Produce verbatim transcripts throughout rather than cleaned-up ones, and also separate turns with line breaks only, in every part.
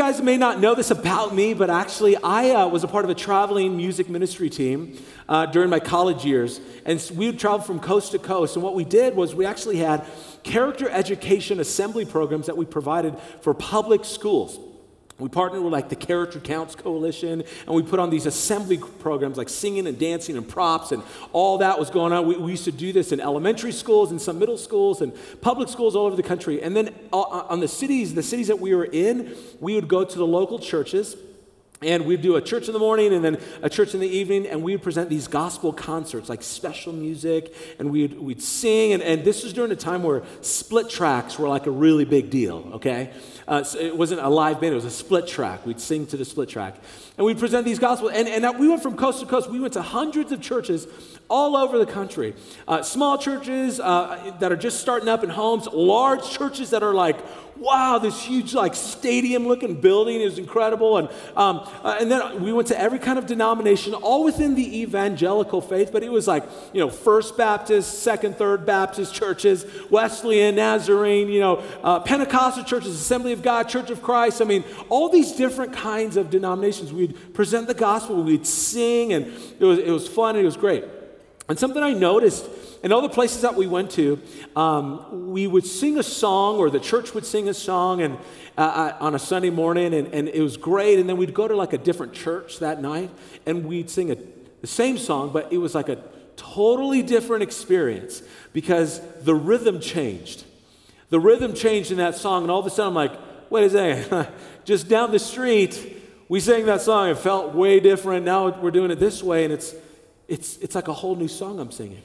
guys may not know this about me, but actually I uh, was a part of a traveling music ministry team uh, during my college years. And we would travel from coast to coast. And what we did was we actually had character education assembly programs that we provided for public schools. We partnered with like the Character Counts Coalition, and we put on these assembly programs like singing and dancing and props, and all that was going on. We, we used to do this in elementary schools and some middle schools and public schools all over the country. And then uh, on the cities, the cities that we were in, we would go to the local churches, and we'd do a church in the morning and then a church in the evening, and we'd present these gospel concerts, like special music, and we'd, we'd sing. And, and this was during a time where split tracks were like a really big deal, okay? Uh, so it wasn't a live band, it was a split track. We'd sing to the split track. And we'd present these gospel, and, and we went from coast to coast. We went to hundreds of churches all over the country. Uh, small churches uh, that are just starting up in homes, large churches that are like, wow, this huge like stadium-looking building is incredible. And um, uh, and then we went to every kind of denomination, all within the evangelical faith, but it was like, you know, First Baptist, Second, Third Baptist churches, Wesleyan, Nazarene, you know, uh, Pentecostal churches, Assembly of God, Church of Christ. I mean, all these different kinds of denominations. We'd present the gospel, we'd sing, and it was it was fun, and it was great. And something I noticed in all the places that we went to, um, we would sing a song, or the church would sing a song and uh, on a Sunday morning, and, and it was great. And then we'd go to like a different church that night, and we'd sing a, the same song, but it was like a totally different experience because the rhythm changed. The rhythm changed in that song, and all of a sudden I'm like, wait a second, just down the street, we sang that song. It felt way different. Now we're doing it this way, and it's it's it's like a whole new song I'm singing.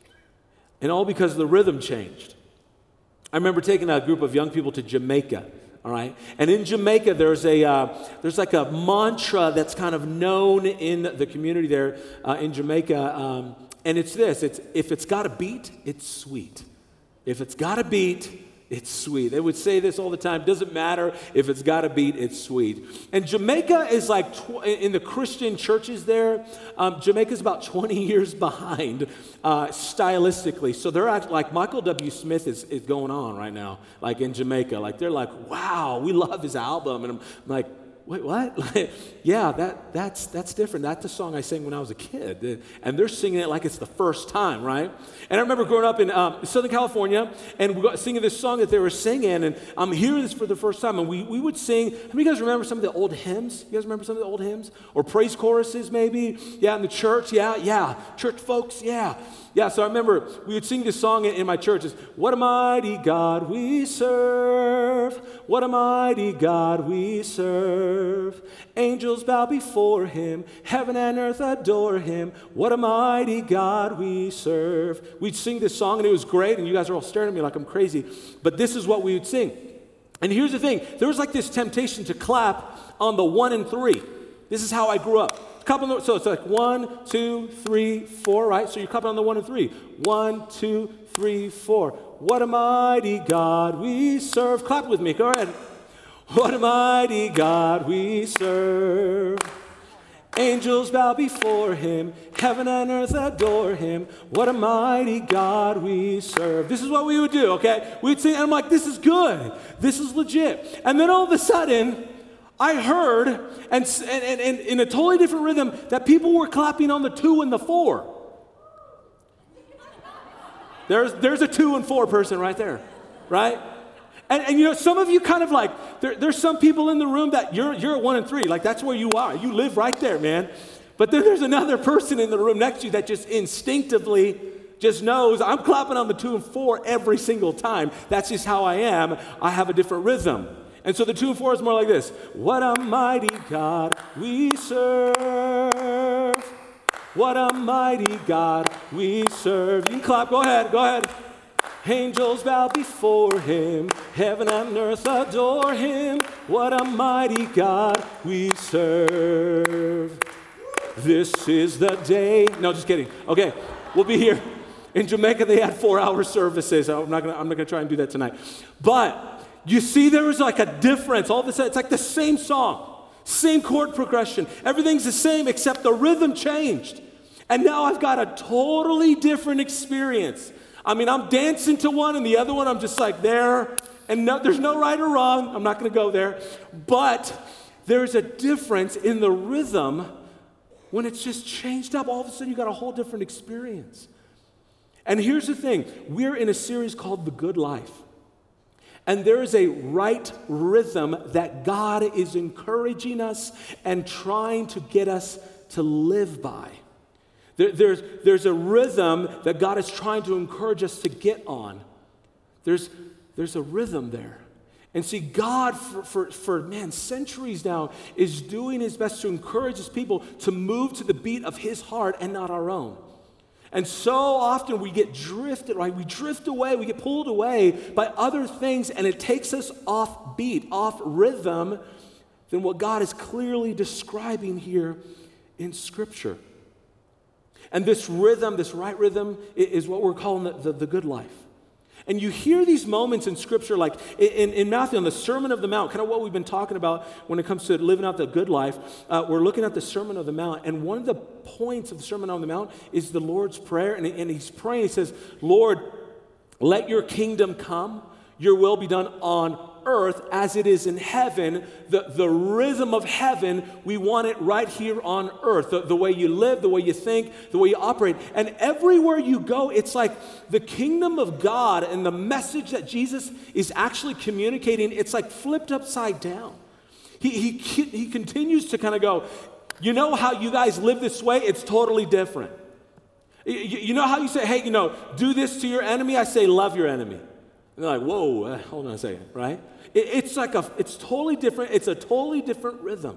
And all because the rhythm changed. I remember taking a group of young people to Jamaica, all right? And in Jamaica, there's a uh, there's like a mantra that's kind of known in the community there uh, in Jamaica, um, and it's this: it's if it's got a beat, it's sweet. If it's got a beat, it's sweet. They would say this all the time. Doesn't matter if it's got a beat, it's sweet. And Jamaica is like, tw- in the Christian churches there, um, Jamaica's about twenty years behind uh, stylistically. So they're act- like Michael W. Smith is, is going on right now, like in Jamaica. Like they're like, wow, we love his album. And I'm like, wait, what? Like, yeah, that that's that's different. That's the song I sang when I was a kid. And they're singing it like it's the first time, right? And I remember growing up in um, Southern California, and we got singing this song that they were singing, and I'm hearing this for the first time, and we, we would sing. How many of you guys remember some of the old hymns? You guys remember some of the old hymns? Or praise choruses, maybe? Yeah, in the church, yeah, yeah. Church folks, yeah. Yeah, so I remember we would sing this song in, in my church. It's, what a mighty God we serve. What a mighty God we serve. Angels bow before him. Heaven and earth adore him. What a mighty God we serve. We'd sing this song, and it was great, and you guys are all staring at me like I'm crazy. But this is what we would sing. And here's the thing. There was like this temptation to clap on the one and three. This is how I grew up. Couple, so it's like one, two, three, four, right? So you're clapping on the one and three. One, two, three, four. What a mighty God we serve. Clap with me. Go ahead. What a mighty God we serve. Angels bow before him. Heaven and earth adore him. What a mighty God we serve. This is what we would do, okay? We'd sing, and I'm like, this is good. This is legit. And then all of a sudden, I heard, and, and, and in a totally different rhythm, that people were clapping on the two and the four. There's, there's a two and four person right there, right? And, and you know, some of you kind of like, there, there's some people in the room that you're, you're at one and three, like that's where you are. You live right there, man. But then there's another person in the room next to you that just instinctively just knows, I'm clapping on the two and four every single time. That's just how I am. I have a different rhythm. And so the two and four is more like this. What a mighty God we serve. What a mighty God we serve. You can clap. Go ahead. Go ahead. Angels bow before him. Heaven and earth adore him. What a mighty God we serve. This is the day. No, just kidding. Okay, we'll be here. In Jamaica, they had four-hour services. I'm not gonna. I'm not gonna try and do that tonight. But you see, there was like a difference. All of a sudden, it's like the same song, same chord progression. Everything's the same except the rhythm changed. And now I've got a totally different experience. I mean, I'm dancing to one, and the other one, I'm just like there, And no, there's no right or wrong. I'm not going to go there. But there's a difference in the rhythm when it's just changed up. All of a sudden, you got a whole different experience. And here's the thing. We're in a series called The Good Life. And there is a right rhythm that God is encouraging us and trying to get us to live by. There, there's, there's a rhythm that God is trying to encourage us to get on. There's, there's a rhythm there. And see, God, for, for, for, man, centuries now, is doing his best to encourage his people to move to the beat of his heart and not our own. And so often we get drifted, right? We drift away, we get pulled away by other things, and it takes us off beat, off rhythm than what God is clearly describing here in Scripture. And this rhythm, this right rhythm, is what we're calling the, the, the good life. And you hear these moments in Scripture, like in, in Matthew, on the Sermon of the Mount, kind of what we've been talking about when it comes to living out the good life. Uh, we're looking at the Sermon of the Mount, and one of the points of the Sermon on the Mount is the Lord's Prayer. And, and he's praying, he says, Lord, let your kingdom come, your will be done on earth as it is in heaven. The, the rhythm of heaven, we want it right here on earth. The, the way you live, the way you think, the way you operate. And everywhere you go, it's like the kingdom of God and the message that Jesus is actually communicating, it's like flipped upside down. He, he, he continues to kind of go, you know how you guys live this way? It's totally different. You, you know how you say, hey, you know, do this to your enemy? I say, love your enemy. And they're like, whoa, uh, hold on a second, right? It, it's like a, it's totally different. It's a totally different rhythm.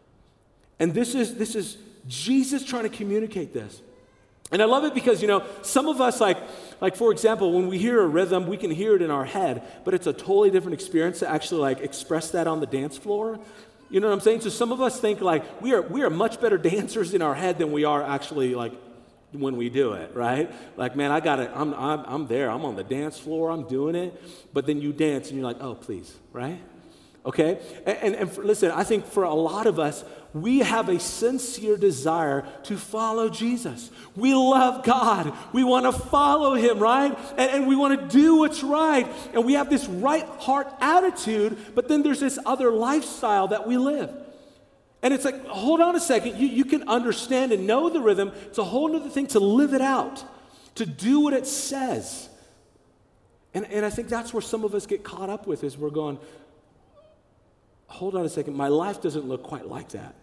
And this is, this is Jesus trying to communicate this. And I love it because, you know, some of us, like, like for example, when we hear a rhythm, we can hear it in our head, but it's a totally different experience to actually, like, express that on the dance floor. You know what I'm saying? So some of us think, like, we are, we are much better dancers in our head than we are actually, like, when we do it, right? Like, man, I got it. I'm, I'm, I'm there. I'm on the dance floor. I'm doing it. But then you dance and you're like, oh, please, right? Okay? And, and, and for, listen, I think for a lot of us, we have a sincere desire to follow Jesus. We love God. We want to follow him, right? And, and we want to do what's right. And we have this right heart attitude, but then there's this other lifestyle that we live. And it's like, hold on a second, you, you can understand and know the rhythm. It's a whole other thing to live it out, to do what it says. And, and I think that's where some of us get caught up with is we're going, hold on a second, my life doesn't look quite like that.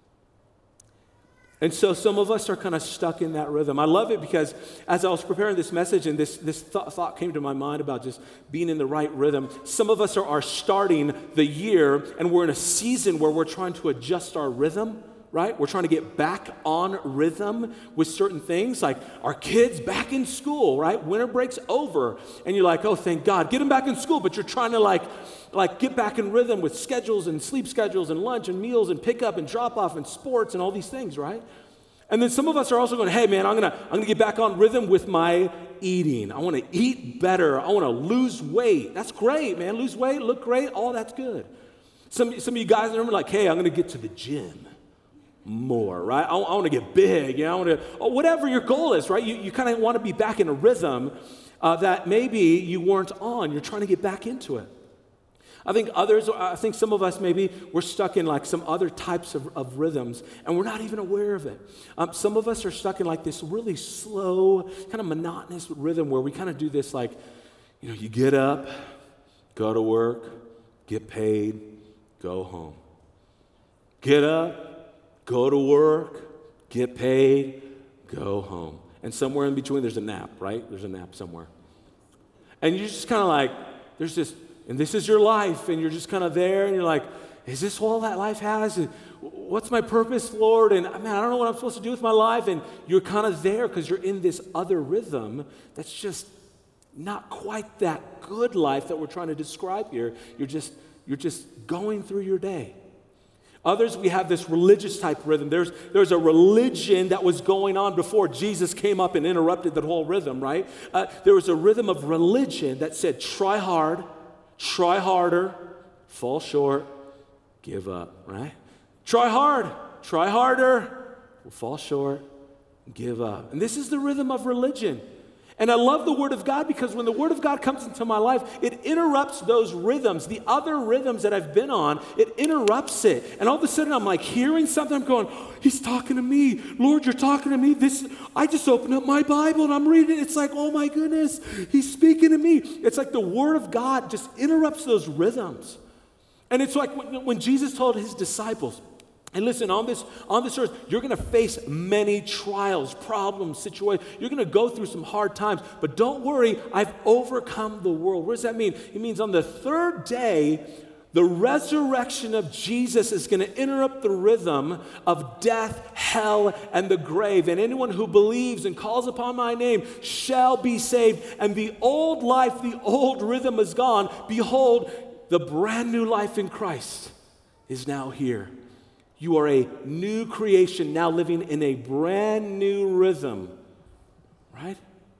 And so some of us are kind of stuck in that rhythm. I love it because as I was preparing this message and this, this th- thought came to my mind about just being in the right rhythm, some of us are, are starting the year and we're in a season where we're trying to adjust our rhythm, right? We're trying to get back on rhythm with certain things, like our kids back in school, right? Winter break's over and you're like, oh, thank God, get them back in school, but you're trying to like, like get back in rhythm with schedules and sleep schedules and lunch and meals and pickup and drop off and sports and all these things, right? And then some of us are also going, hey man, I'm gonna I'm gonna get back on rhythm with my eating. I want to eat better. I want to lose weight. That's great, man. Lose weight, look great, all that's good. Some some of you guys are like, hey, I'm gonna get to the gym more, right? I, I want to get big, you know, I want to, or whatever your goal is, right? You you kind of want to be back in a rhythm uh, that maybe you weren't on. You're trying to get back into it. I think others, I think some of us maybe we're stuck in like some other types of, of rhythms and we're not even aware of it. Um, some of us are stuck in like this really slow, kind of monotonous rhythm where we kind of do this like, you know, you get up, go to work, get paid, go home. Get up, go to work, get paid, go home. And somewhere in between there's a nap, right? There's a nap somewhere. And you're just kind of like, there's this, and this is your life, and you're just kind of there, and you're like, is this all that life has? And what's my purpose, Lord? And man, I don't know what I'm supposed to do with my life. And you're kind of there because you're in this other rhythm that's just not quite that good life that we're trying to describe here. You're just, you're just going through your day. Others, we have this religious type rhythm. There's, there's a religion that was going on before Jesus came up and interrupted that whole rhythm, right? Uh, there was a rhythm of religion that said, try hard, try harder, fall short, give up, right? Try hard, try harder, fall short, give up. And this is the rhythm of religion. And I love the Word of God because when the Word of God comes into my life, it interrupts those rhythms, the other rhythms that I've been on, it interrupts it. And all of a sudden I'm like hearing something, I'm going, he's talking to me. Lord, you're talking to me. This, I just opened up my Bible and I'm reading it. It's like, oh my goodness, he's speaking to me. It's like the Word of God just interrupts those rhythms. And it's like when, when Jesus told his disciples, and listen, on this, on this earth, you're going to face many trials, problems, situations. You're going to go through some hard times. But don't worry, I've overcome the world. What does that mean? It means on the third day, the resurrection of Jesus is going to interrupt the rhythm of death, hell, and the grave. And anyone who believes and calls upon my name shall be saved. And the old life, the old rhythm is gone. Behold, the brand new life in Christ is now here. You are a new creation now living in a brand new rhythm, right?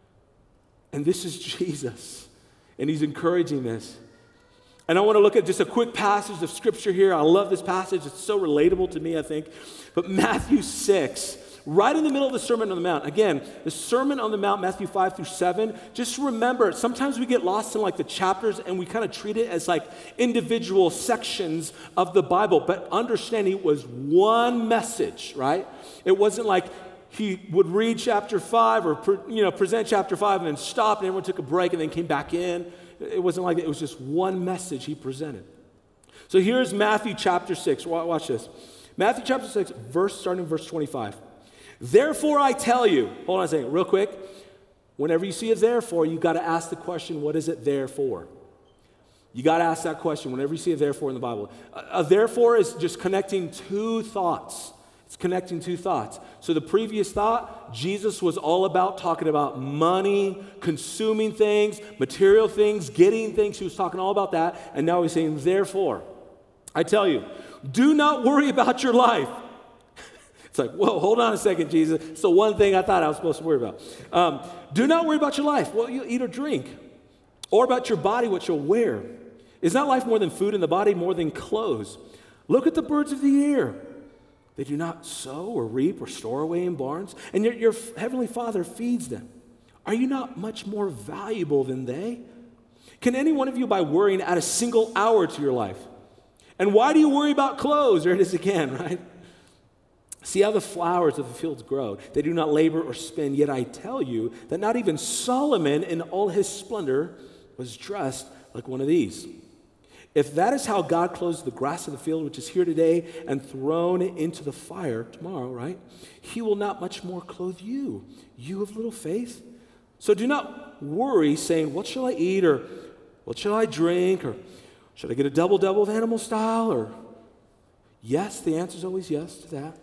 And this is Jesus, and he's encouraging this. And I want to look at just a quick passage of scripture here. I love this passage. It's so relatable to me, I think. But Matthew six, right in the middle of the Sermon on the Mount. Again, the Sermon on the Mount, Matthew five through seven. Just remember, sometimes we get lost in like the chapters and we kind of treat it as like individual sections of the Bible. But understanding it was one message, right? It wasn't like he would read chapter five or pre, you know present chapter five and then stop and everyone took a break and then came back in. It wasn't like that. It was just one message he presented. So here's Matthew chapter six. Watch this. Matthew chapter six, verse starting verse twenty-five. Therefore I tell you, hold on a second, real quick. Whenever you see a therefore, you got to ask the question, what is it there for? You got to ask that question whenever you see a therefore in the Bible. A, a therefore is just connecting two thoughts. It's connecting two thoughts. So the previous thought, Jesus was all about talking about money, consuming things, material things, getting things. He was talking all about that. And now he's saying, therefore, I tell you, do not worry about your life. It's like, whoa, hold on a second, Jesus. It's the one thing I thought I was supposed to worry about. Um, do not worry about your life, what you'll eat or drink, or about your body, what you'll wear. Is not life more than food and the body more than clothes? Look at the birds of the air. They do not sow or reap or store away in barns, and yet your heavenly Father feeds them. Are you not much more valuable than they? Can any one of you, by worrying, add a single hour to your life? And why do you worry about clothes? There it is again, right? See how the flowers of the fields grow. They do not labor or spin, yet I tell you that not even Solomon in all his splendor was dressed like one of these. If that is how God clothes the grass of the field, which is here today and thrown into the fire tomorrow, right? He will not much more clothe you, you of little faith. So do not worry, saying, what shall I eat, or what shall I drink, or should I get a double-double of animal style, or yes, the answer is always yes to that.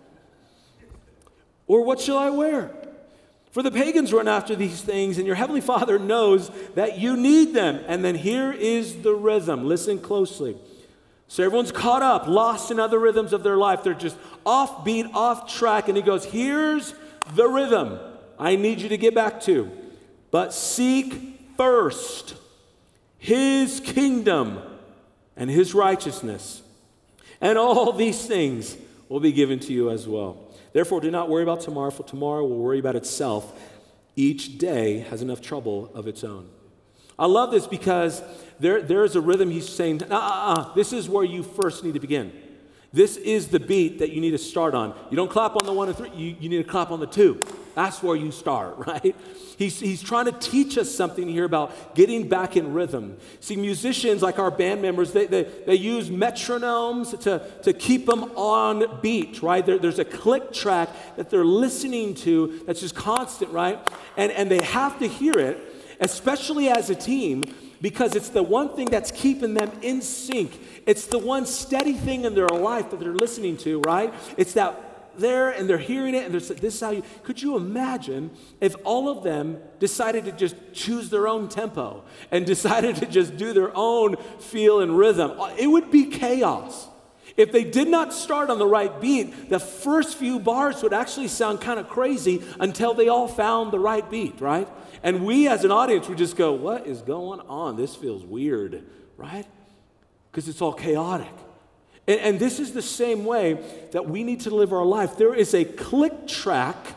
Or what shall I wear? For the pagans run after these things, and your heavenly Father knows that you need them. And then here is the rhythm. Listen closely. So everyone's caught up, lost in other rhythms of their life. They're just off beat, off track. And he goes, here's the rhythm I need you to get back to. But seek first his kingdom and his righteousness, and all these things will be given to you as well. Therefore, do not worry about tomorrow, for tomorrow will worry about itself. Each day has enough trouble of its own. I love this because there, there is a rhythm he's saying, uh, uh, uh, this is where you first need to begin. This is the beat that you need to start on. You don't clap on the one and three, you, you need to clap on the two. That's where you start, right? He's, he's trying to teach us something here about getting back in rhythm. See, musicians like our band members, they, they, they use metronomes to, to keep them on beat, right? There, there's a click track that they're listening to that's just constant, right? And, and they have to hear it, especially as a team, because it's the one thing that's keeping them in sync. It's the one steady thing in their life that they're listening to, right? It's that there and they're hearing it and they're saying, this is how you, could you imagine if all of them decided to just choose their own tempo and decided to just do their own feel and rhythm? It would be chaos. If they did not start on the right beat, the first few bars would actually sound kind of crazy until they all found the right beat, right? And we as an audience would just go, what is going on? This feels weird, right? Because it's all chaotic. And, and this is the same way that we need to live our life. There is a click track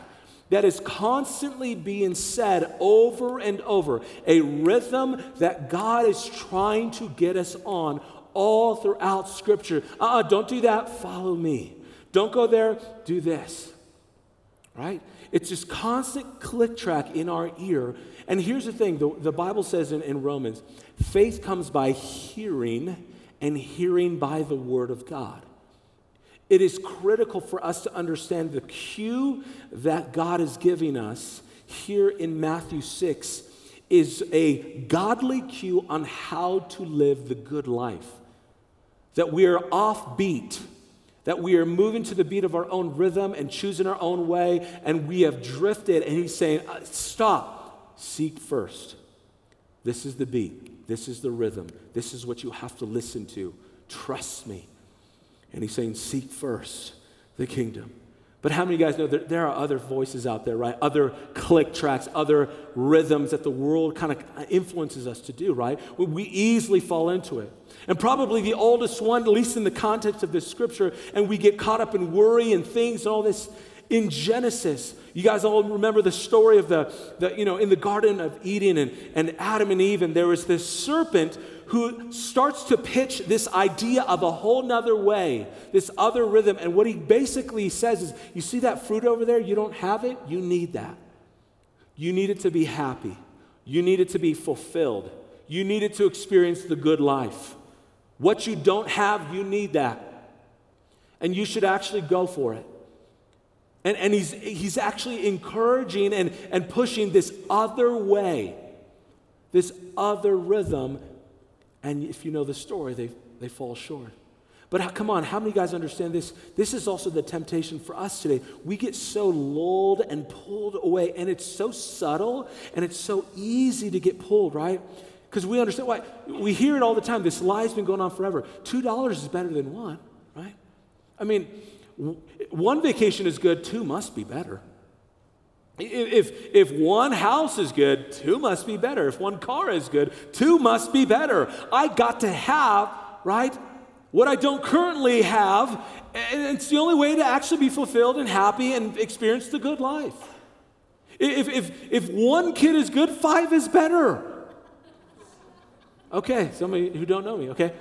that is constantly being said over and over, a rhythm that God is trying to get us on all throughout Scripture. Uh-uh, don't do that, follow me. Don't go there, do this, right? It's this constant click track in our ear. And here's the thing, the, the Bible says in, in Romans, faith comes by hearing, and hearing by the Word of God. It is critical for us to understand the cue that God is giving us here in Matthew six is a godly cue on how to live the good life. That we are offbeat, that we are moving to the beat of our own rhythm and choosing our own way, and we have drifted, and he's saying, stop, seek first. This is the beat, this is the rhythm, this is what you have to listen to, trust me. And he's saying, seek first the kingdom. But how many of you guys know that there are other voices out there, right? Other click tracks, other rhythms that the world kind of influences us to do, right? We easily fall into it. And probably the oldest one, at least in the context of this scripture, and we get caught up in worry and things and all this. In Genesis, you guys all remember the story of the, the you know, in the Garden of Eden and, and Adam and Eve, and there was this serpent who starts to pitch this idea of a whole nother way, this other rhythm. And what he basically says is, you see that fruit over there? You don't have it? You need that. You need it to be happy. You need it to be fulfilled. You need it to experience the good life. What you don't have, you need that. And you should actually go for it. And, and he's, he's actually encouraging and, and pushing this other way, this other rhythm. And if you know the story, they, they fall short. But how, come on, how many guys understand this? This is also the temptation for us today. We get so lulled and pulled away, and it's so subtle, and it's so easy to get pulled, right? Because we understand why. We hear it all the time. This lie's been going on forever. Two dollars is better than one, right? I mean, one vacation is good, two must be better. If, if one house is good, two must be better. If one car is good, two must be better. I got to have, right, what I don't currently have, and it's the only way to actually be fulfilled and happy and experience the good life. If, if, if one kid is good, five is better. Okay, some of you who don't know me, okay?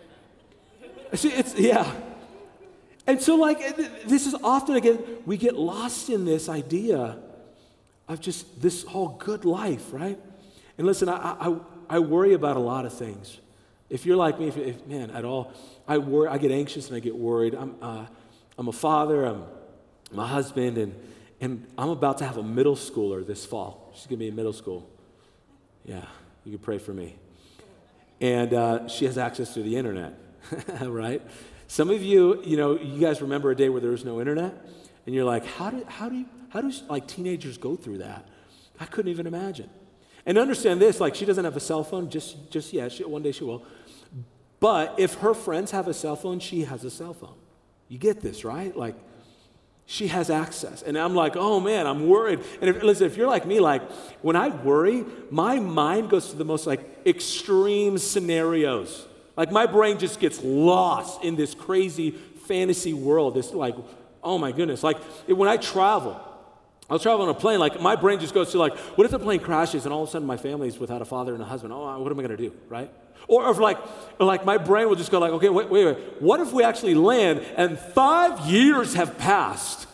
See, it's, yeah. And so, like, this is often, again, we get lost in this idea of just this whole good life, right? And listen, I, I, I worry about a lot of things. If you're like me, if, if man, at all, I worry, I get anxious and I get worried. I'm, uh, I'm a father, I'm, I'm a husband, and, and I'm about to have a middle schooler this fall. She's gonna be in middle school. Yeah, you can pray for me. And uh, she has access to the internet, right? Some of you, you know, you guys remember a day where there was no internet, and you're like, how do, how do, you, how do like teenagers go through that? I couldn't even imagine. And understand this, like she doesn't have a cell phone just, just yet. She, one day she will. But if her friends have a cell phone, she has a cell phone. You get this, right? Like she has access. And I'm like, oh man, I'm worried. And if, listen, if you're like me, like when I worry, my mind goes to the most like extreme scenarios. Like my brain just gets lost in this crazy fantasy world. This like, oh my goodness. Like when I travel, I'll travel on a plane, like my brain just goes to like, what if the plane crashes and all of a sudden my family's without a father and a husband? Oh, what am I gonna do, right? Or if like, or like my brain will just go like, okay, wait, wait, wait. What if we actually land and five years have passed?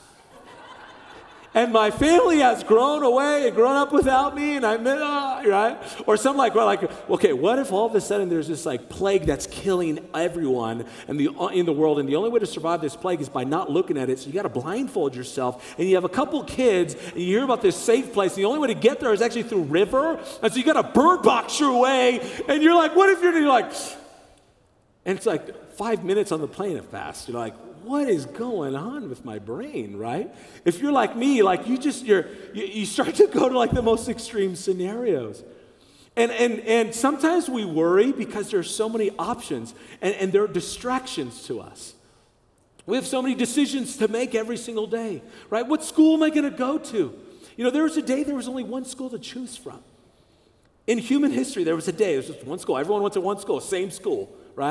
And my family has grown away and grown up without me, and I'm, uh, right? Or something like, well, like, okay, what if all of a sudden there's this like plague that's killing everyone and the, in the world, and the only way to survive this plague is by not looking at it, so you got to blindfold yourself, and you have a couple kids, and you hear about this safe place, and the only way to get there is actually through river, and so you got to bird box your way, and you're like, what if you're, you're like, and it's like five minutes on the plane have passed, you're like, what is going on with my brain, right? If you're like me, like you just, you're, you, you start to go to like the most extreme scenarios. And, and, and sometimes we worry because there's so many options and, and there are distractions to us. We have so many decisions to make every single day, right? What school am I going to go to? You know, there was a day there was only one school to choose from. In human history, there was a day, there was just one school. Everyone went to one school, same school, right?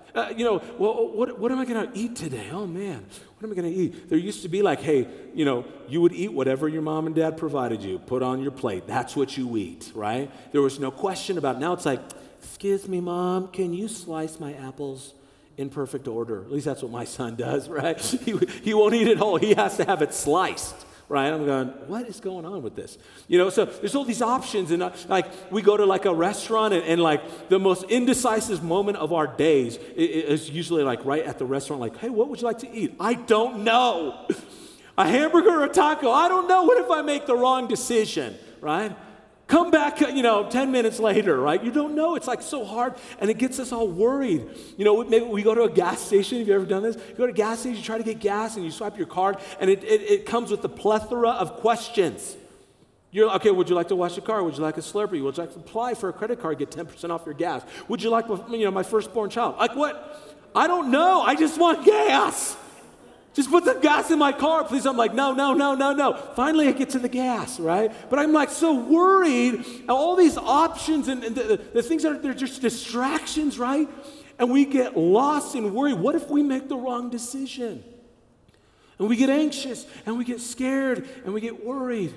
Uh, you know, well, what, what am I going to eat today? Oh, man, what am I going to eat? There used to be like, hey, you know, you would eat whatever your mom and dad provided you, put on your plate. That's what you eat, right? There was no question about it. Now it's like, excuse me, Mom, can you slice my apples in perfect order? At least that's what my son does, right? He, he won't eat it whole. He has to have it sliced. Right? I'm going, what is going on with this? You know, so there's all these options. And uh, like we go to like a restaurant and, and like the most indecisive moment of our days is, is usually like right at the restaurant, like, hey, what would you like to eat? I don't know. A hamburger or a taco? I don't know. What if I make the wrong decision, right? Come back, you know, ten minutes later, right? You don't know. It's like so hard, and it gets us all worried. You know, maybe we go to a gas station. Have you ever done this? You go to a gas station, you try to get gas, and you swipe your card, and it, it, it comes with a plethora of questions. You're like, okay, would you like to wash a car? Would you like a Slurpee? Would you like to apply for a credit card, get ten percent off your gas? Would you like, you know, my firstborn child? Like what? I don't know. I just want gas. Just put the gas in my car, please. I'm like, no, no, no, no, no. Finally, I get to the gas, right? But I'm like so worried. All these options and, and the, the, the things that are they're just distractions, right? And we get lost and worried. What if we make the wrong decision? And we get anxious, and we get scared, and we get worried.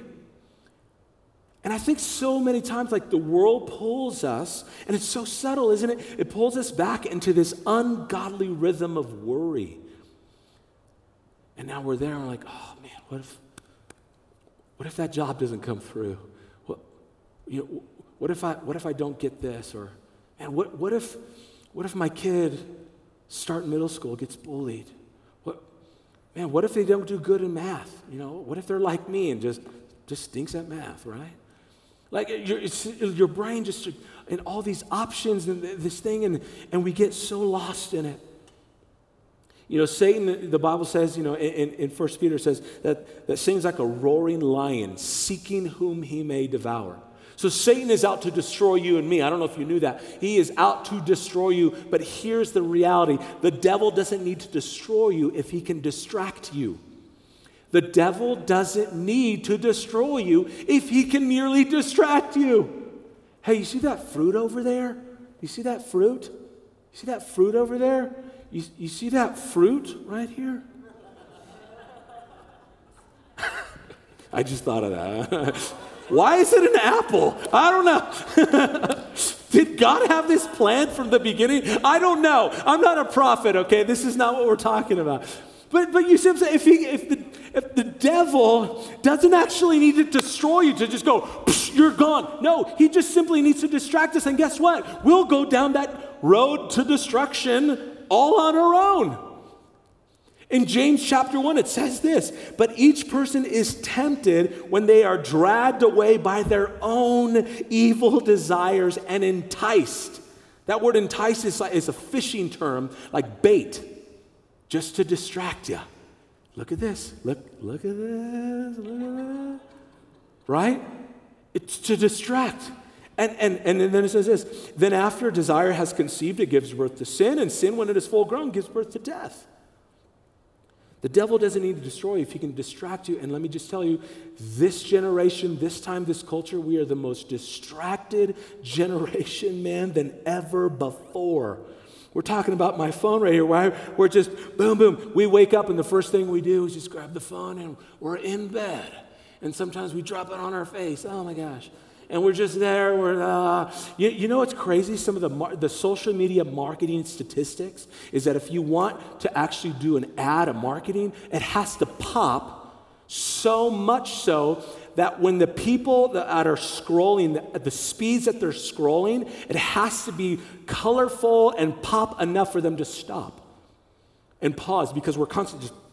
And I think so many times, like the world pulls us, and it's so subtle, isn't it? It pulls us back into this ungodly rhythm of worry. And now we're there and we're like, oh man, what if what if that job doesn't come through? What, you know, what if I what if I don't get this? Or man, what what if what if my kid starting middle school gets bullied? What man, what if they don't do good in math? You know, what if they're like me and just just stinks at math, right? Like your it's, your brain just and all these options and this thing, and and we get so lost in it. You know, Satan, the Bible says, you know, in, in First Peter says that, that Satan's like a roaring lion seeking whom he may devour. So Satan is out to destroy you and me. I don't know if you knew that. He is out to destroy you, but here's the reality. The devil doesn't need to destroy you if he can distract you. The devil doesn't need to destroy you if he can merely distract you. Hey, you see that fruit over there? You see that fruit? You see that fruit over there? You, you see that fruit right here? I just thought of that. Why is it an apple? I don't know. Did God have this plan from the beginning? I don't know. I'm not a prophet, okay? This is not what we're talking about. But but you see what I'm saying? If, he, if, the, if the devil doesn't actually need to destroy you to just go, you're gone. No, he just simply needs to distract us. And guess what? We'll go down that road to destruction all on our own. In James chapter one, it says this, but each person is tempted when they are dragged away by their own evil desires and enticed. That word entice is, is a fishing term, like bait, just to distract you. Look at this. Look, look at this. Look at that. Right? It's to distract. And, and, and then it says this, then after desire has conceived, it gives birth to sin, and sin, when it is full grown, gives birth to death. The devil doesn't need to destroy you if he can distract you. And let me just tell you, this generation, this time, this culture, we are the most distracted generation, man, than ever before. We're talking about my phone right here, where we're just, boom, boom. We wake up and the first thing we do is just grab the phone and we're in bed. And sometimes we drop it on our face. Oh my gosh. And we're just there. We're, uh, you, you know what's crazy? Some of the mar- the social media marketing statistics is that if you want to actually do an ad, a marketing, it has to pop so much so that when the people that are scrolling, at the speeds that they're scrolling, it has to be colorful and pop enough for them to stop and pause, because we're constantly just,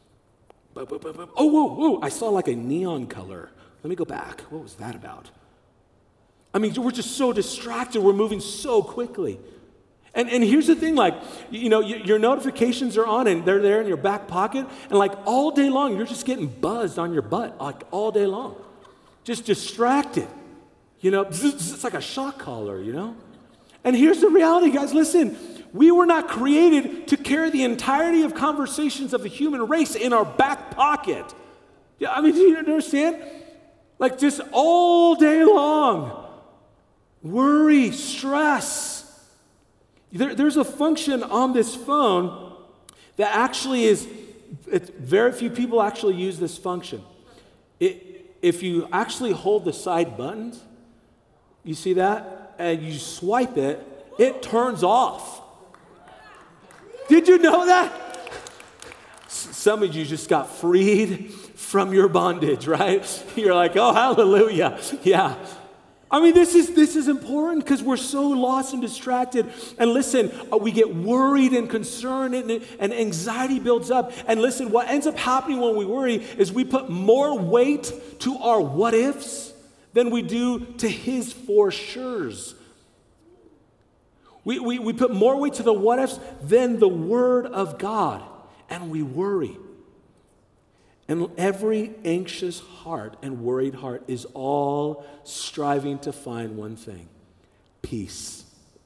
oh, whoa, whoa, I saw like a neon color. Let me go back. What was that about? I mean, we're just so distracted. We're moving so quickly. And and here's the thing, like, you know, your, your notifications are on and they're there in your back pocket. And like all day long, you're just getting buzzed on your butt, like all day long. Just distracted. You know, it's like a shock collar, you know? And here's the reality, guys. Listen, we were not created to carry the entirety of conversations of the human race in our back pocket. Yeah, I mean, do you understand? Like just all day long. Worry, stress. There, there's a function on this phone that actually is, it's, very few people actually use this function. It, if you actually hold the side buttons, you see that? And you swipe it, it turns off. Did you know that? Some of you just got freed from your bondage, right? You're like, oh, hallelujah. Yeah. I mean, this is this is important because we're so lost and distracted. And listen, uh, we get worried and concerned, and, and anxiety builds up. And listen, what ends up happening when we worry is we put more weight to our what ifs than we do to his for sures. We, we, we put more weight to the what ifs than the word of God, and we worry. And every anxious heart and worried heart is all striving to find one thing: peace.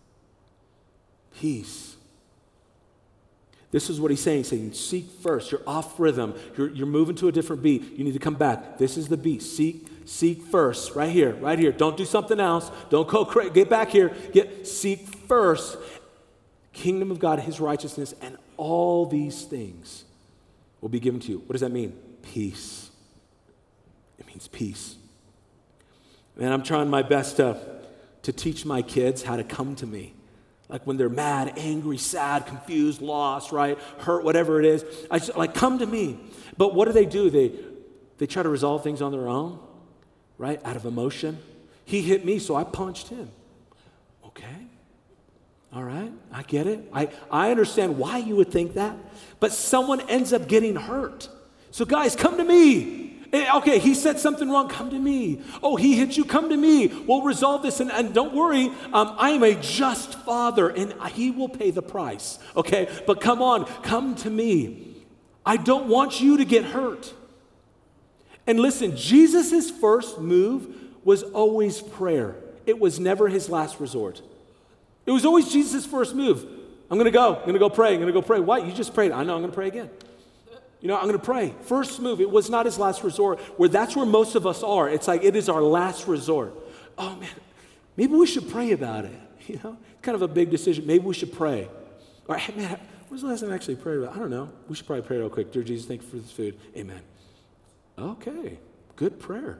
Peace. This is what he's saying. He's saying, seek first. You're off rhythm. You're, you're moving to a different beat. You need to come back. This is the beat. Seek, seek first. Right here, right here. Don't do something else. Don't go crazy. Get back here. Get seek first. Kingdom of God, his righteousness, and all these things will be given to you. What does that mean? Peace. It means peace. And I'm trying my best to, to teach my kids how to come to me. Like when they're mad, angry, sad, confused, lost, right? Hurt, whatever it is. I just, like, come to me. But what do they do? They, they try to resolve things on their own, right? Out of emotion. He hit me, so I punched him. Okay. All right. I get it. I, I understand why you would think that. But someone ends up getting hurt. So guys, come to me. Okay, he said something wrong, come to me. Oh, he hit you, come to me. We'll resolve this, and, and don't worry, um, I am a just father, and he will pay the price, okay? But come on, come to me. I don't want you to get hurt. And listen, Jesus' first move was always prayer. It was never his last resort. It was always Jesus' first move. I'm going to go. I'm going to go pray. I'm going to go pray. What? You just prayed. I know. I'm going to pray again. You know, I'm going to pray. First move. It was not his last resort. Where that's where most of us are. It's like it is our last resort. Oh, man, maybe we should pray about it. You know, kind of a big decision. Maybe we should pray. Or, hey, man, when was the last time I actually prayed about it? I don't know. We should probably pray real quick. Dear Jesus, thank you for this food. Amen. Okay. Good prayer.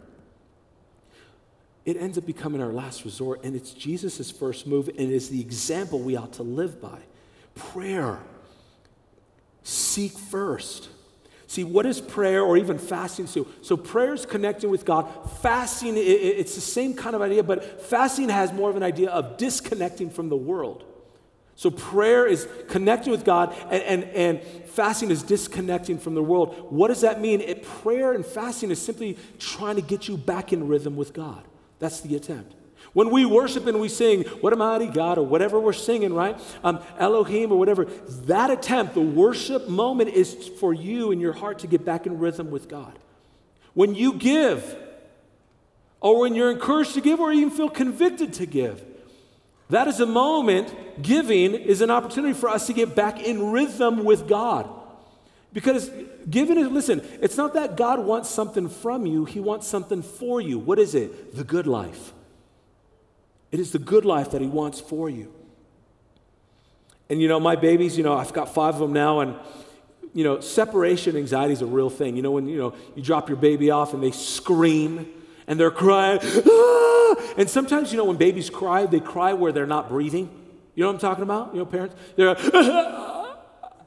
It ends up becoming our last resort, and it's Jesus' first move, and it is the example we ought to live by. Prayer. Seek first. See, what is prayer or even fasting? So, so prayer is connecting with God. Fasting, it, it's the same kind of idea, but fasting has more of an idea of disconnecting from the world. So prayer is connecting with God, and, and, and fasting is disconnecting from the world. What does that mean? It, prayer and fasting is simply trying to get you back in rhythm with God. That's the attempt. When we worship and we sing, what a mighty God, or whatever we're singing, right? Um, Elohim or whatever, that attempt, the worship moment is for you in your heart to get back in rhythm with God. When you give, or when you're encouraged to give, or even feel convicted to give, that is a moment, giving is an opportunity for us to get back in rhythm with God. Because giving is, listen, it's not that God wants something from you, he wants something for you. What is it? The good life. It is the good life that he wants for you. And you know, my babies, you know, I've got five of them now, and you know, separation anxiety is a real thing. You know, when you know you drop your baby off and they scream and they're crying, ah! And sometimes, you know, when babies cry, they cry where they're not breathing. You know what I'm talking about? You know, parents, they're ah!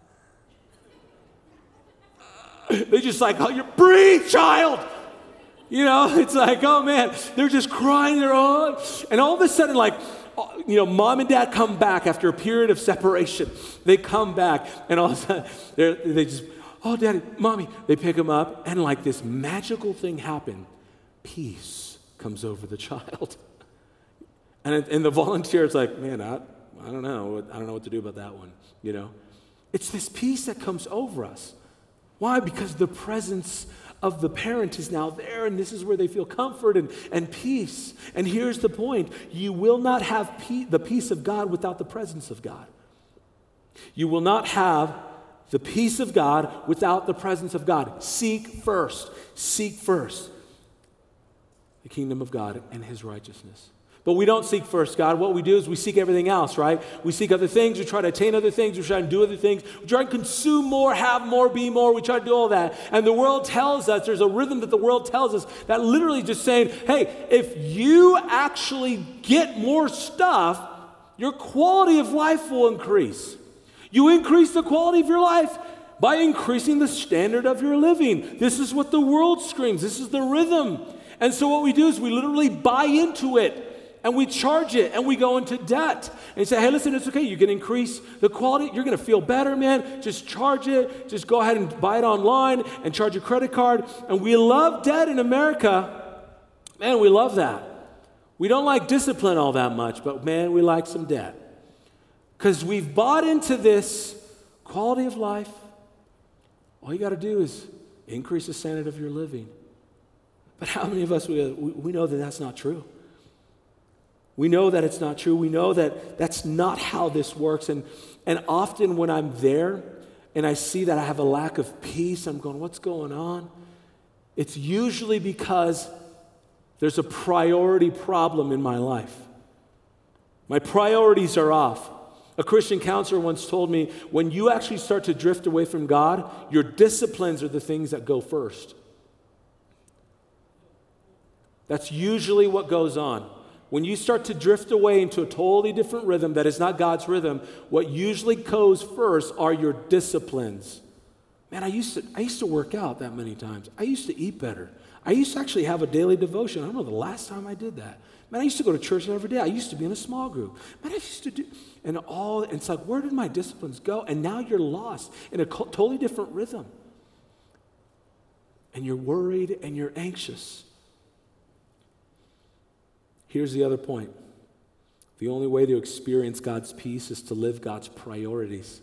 They just like, oh, you breathe, child. You know, it's like, oh man, they're just crying their own. And all of a sudden, like, you know, mom and dad come back after a period of separation. They come back, and all of a sudden, they're, they just, oh, daddy, mommy. They pick them up, and like this magical thing happened. Peace comes over the child. And, and the volunteer is like, man, I, I don't know. I don't know what to do about that one, you know. It's this peace that comes over us. Why? Because the presence of the parent is now there, and this is where they feel comfort and, and peace. And here's the point. You will not have pe- the peace of God without the presence of God. You will not have the peace of God without the presence of God. Seek first. Seek first the kingdom of God and his righteousness. But we don't seek first God. What we do is we seek everything else, right? We seek other things. We try to attain other things. We try to do other things. We try to consume more, have more, be more. We try to do all that. And the world tells us, there's a rhythm that the world tells us that literally just saying, hey, if you actually get more stuff, your quality of life will increase. You increase the quality of your life by increasing the standard of your living. This is what the world screams. This is the rhythm. And so what we do is we literally buy into it. And we charge it, and we go into debt. And you say, hey, listen, it's okay. You can increase the quality. You're going to feel better, man. Just charge it. Just go ahead and buy it online and charge a credit card. And we love debt in America. Man, we love that. We don't like discipline all that much, but man, we like some debt. Because we've bought into this quality of life. All you got to do is increase the standard of your living. But how many of us, we, we know that that's not true? We know that it's not true. We know that that's not how this works. And, and often when I'm there and I see that I have a lack of peace, I'm going, what's going on? It's usually because there's a priority problem in my life. My priorities are off. A Christian counselor once told me, when you actually start to drift away from God, your disciplines are the things that go first. That's usually what goes on. When you start to drift away into a totally different rhythm that is not God's rhythm, what usually goes first are your disciplines. Man, I used to I used to work out that many times. I used to eat better. I used to actually have a daily devotion. I don't know the last time I did that. Man, I used to go to church every day. I used to be in a small group. Man, I used to do, and all, and it's like, where did my disciplines go? And now you're lost in a totally different rhythm. And you're worried and you're anxious. Here's the other point. The only way to experience God's peace is to live God's priorities.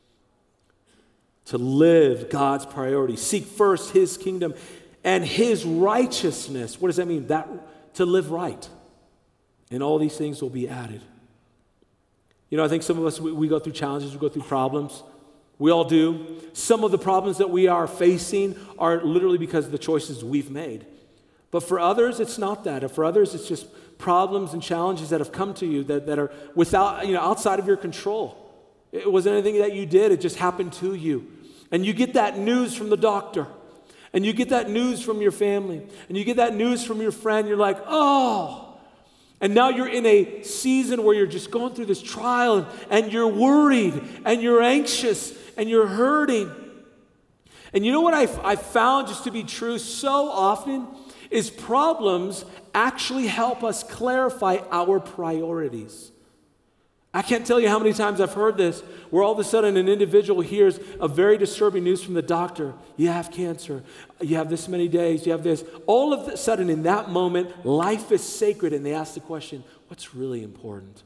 To live God's priorities. Seek first His kingdom and His righteousness. What does that mean? That to live right. And all these things will be added. You know, I think some of us, we, we go through challenges, we go through problems. We all do. Some of the problems that we are facing are literally because of the choices we've made. But for others, it's not that. For others, it's just problems and challenges that have come to you that, that are without, you know, outside of your control. It wasn't anything that you did, it just happened to you. And you get that news from the doctor, and you get that news from your family, and you get that news from your friend, you're like, oh. And now you're in a season where you're just going through this trial, and, and you're worried, and you're anxious, and you're hurting. And you know what I've, I've found just to be true so often is problems actually help us clarify our priorities. I can't tell you how many times I've heard this, where all of a sudden an individual hears a very disturbing news from the doctor. You have cancer. You have this many days. You have this. All of a sudden in that moment, life is sacred, and they ask the question, what's really important?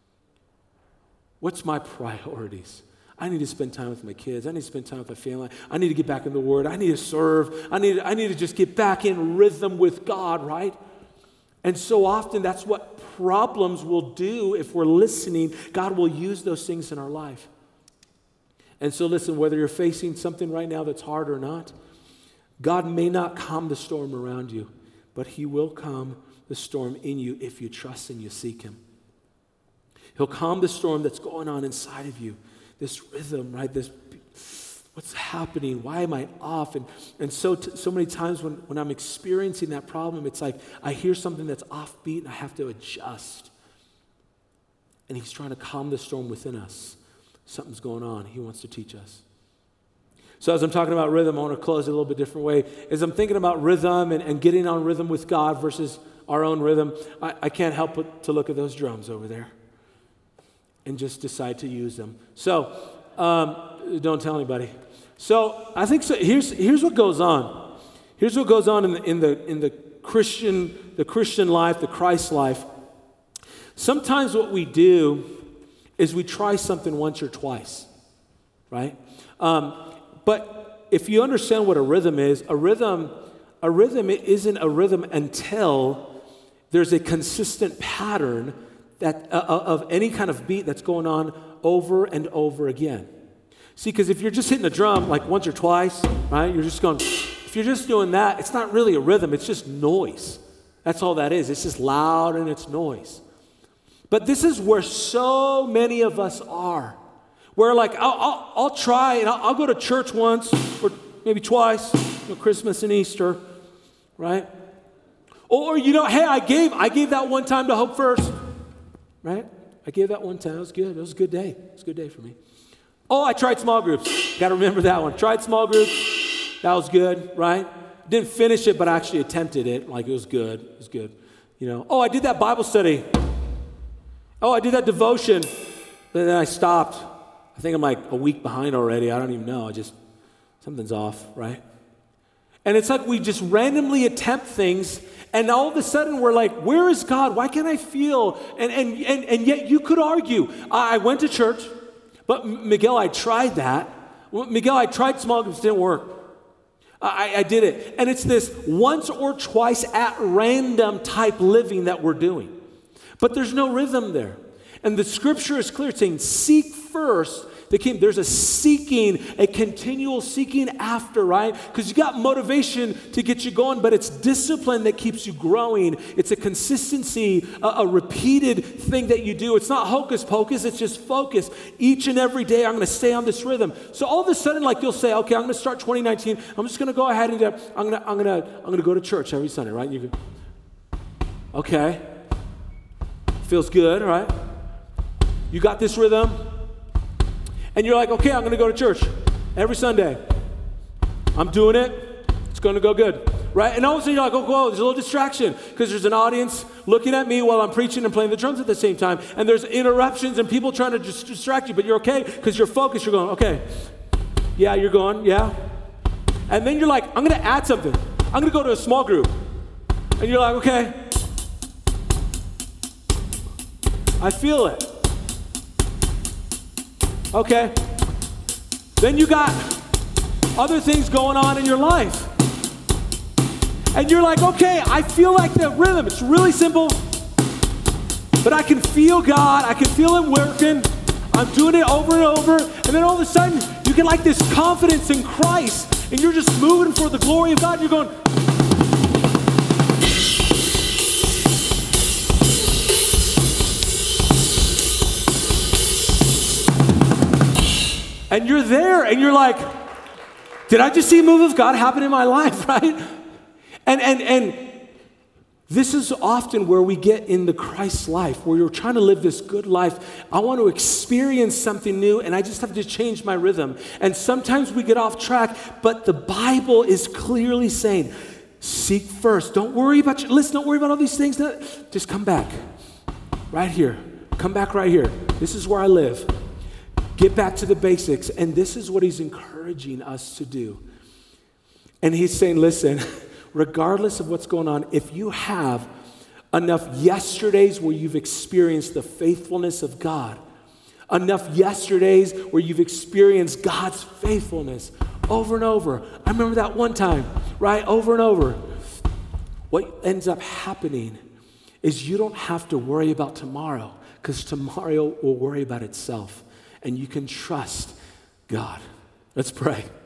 What's my priorities? I need to spend time with my kids. I need to spend time with my family. I need to get back in the Word. I need to serve. I need, I need to just get back in rhythm with God, right? And so often that's what problems will do if we're listening. God will use those things in our life. And so listen, whether you're facing something right now that's hard or not, God may not calm the storm around you, but He will calm the storm in you if you trust and you seek Him. He'll calm the storm that's going on inside of you. This rhythm, right? This, what's happening? Why am I off? And and so t- so many times when, when I'm experiencing that problem, it's like I hear something that's offbeat and I have to adjust. And He's trying to calm the storm within us. Something's going on. He wants to teach us. So as I'm talking about rhythm, I want to close it a little bit different way. As I'm thinking about rhythm and, and getting on rhythm with God versus our own rhythm, I, I can't help but to look at those drums over there and just decide to use them. So, um, don't tell anybody. So, I think so. Here's here's what goes on. Here's what goes on in the in the in the Christian the Christian life, the Christ life. Sometimes what we do is we try something once or twice, right? Um, but if you understand what a rhythm is, a rhythm a rhythm isn't a rhythm until there's a consistent pattern that uh, of any kind of beat that's going on over and over again. See, because if you're just hitting a drum like once or twice, right, you're just going, if you're just doing that, it's not really a rhythm, it's just noise. That's all that is. It's just loud and it's noise. But this is where so many of us are. Where like, I'll, I'll, I'll try and I'll, I'll go to church once or maybe twice, you know, Christmas and Easter, right? Or, you know, hey, I gave, I gave that one time to Hope First, right? I gave that one time. It was good. It was a good day. It was a good day for me. Oh, I tried small groups. Got to remember that one. Tried small groups. That was good, right? Didn't finish it, but I actually attempted it. Like, it was good. It was good. You know, oh, I did that Bible study. Oh, I did that devotion. But then I stopped. I think I'm like a week behind already. I don't even know. I just, something's off, right? And it's like we just randomly attempt things, and all of a sudden we're like, where is God? Why can't I feel? And and and, and yet you could argue, I went to church, but Miguel, I tried that. Miguel, I tried small groups, didn't work. I, I did it. And it's this once or twice at random type living that we're doing. But there's no rhythm there. And the scripture is clear, saying, seek first the kingdom. There's a seeking, a continual seeking after, right? Because you got motivation to get you going, but it's discipline that keeps you growing. It's a consistency, a, a repeated thing that you do. It's not hocus pocus, it's just focus. Each and every day, I'm going to stay on this rhythm. So all of a sudden, like you'll say, okay, I'm going to start twenty nineteen. I'm just going to go ahead and uh, I'm going to, I'm going to, I'm going to go to church every Sunday, right? You go, okay. Feels good, right? You got this rhythm. And you're like, okay, I'm going to go to church every Sunday. I'm doing it. It's going to go good, right? And all of a sudden you're like, oh, whoa, there's a little distraction because there's an audience looking at me while I'm preaching and playing the drums at the same time. And there's interruptions and people trying to just distract you, but you're okay because you're focused. You're going, okay. Yeah, you're going, yeah. And then you're like, I'm going to add something. I'm going to go to a small group. And you're like, okay. I feel it. Okay. Then you got other things going on in your life. And you're like, okay, I feel like the rhythm. It's really simple. But I can feel God. I can feel Him working. I'm doing it over and over. And then all of a sudden, you get like this confidence in Christ. And you're just moving for the glory of God. You're going, and you're there, and you're like, did I just see a move of God happen in my life, right? And and and this is often where we get in the Christ life, where you're trying to live this good life. I want to experience something new, and I just have to change my rhythm. And sometimes we get off track, but the Bible is clearly saying, seek first. Don't worry about your, listen, don't worry about all these things. Just come back right here. Come back right here. This is where I live. Get back to the basics. And this is what He's encouraging us to do. And He's saying, listen, regardless of what's going on, if you have enough yesterdays where you've experienced the faithfulness of God, enough yesterdays where you've experienced God's faithfulness over and over. I remember that one time, right? Over and over. What ends up happening is you don't have to worry about tomorrow because tomorrow will worry about itself. And you can trust God. Let's pray.